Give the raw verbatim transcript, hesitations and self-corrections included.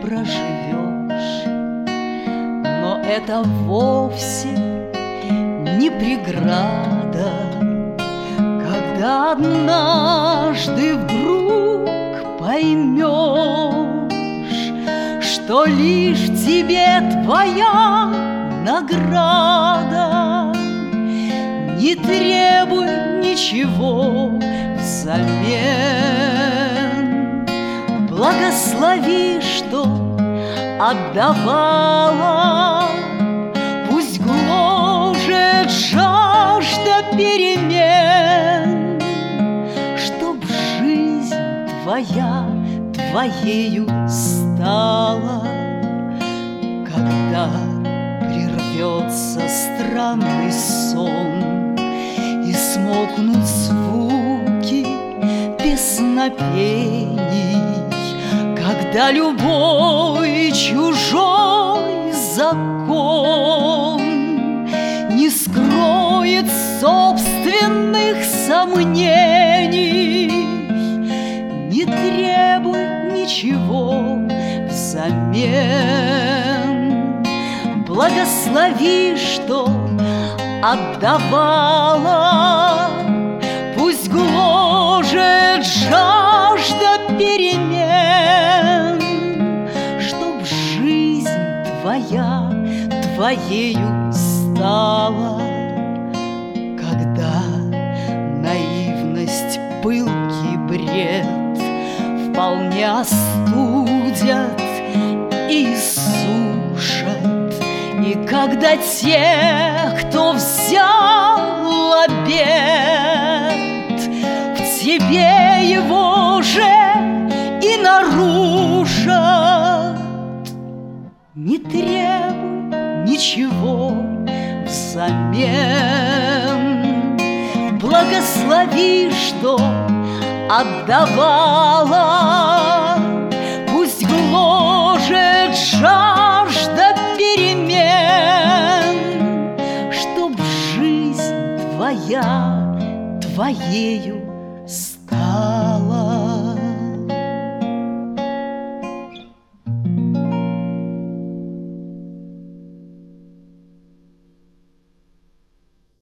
проживешь. Но это вовсе не преграда, когда однажды вдруг поймешь, что лишь тебе твоя награда. Не требуй ничего взамен, благослови, что отдавала. Пусть гложет жажда перемен, чтоб жизнь твоя твоею стала. Когда прервется странный сон и смолкнут звуки песнопений, когда любой чужой закон не скроет собственных сомнений, не требуй ничего взамен, благослови, что отдавала. Пусть гложет жажда перемен, чтоб жизнь твоя твоею стала. Когда наивность, пылкий бред вполне остудят и сушат, и когда те, кто взял обет, в тебе его же и нарушат, не требуй ничего взамен, благослови, что отдавала. Пусть гложет жажда перемен, чтоб жизнь твоя твоею стала.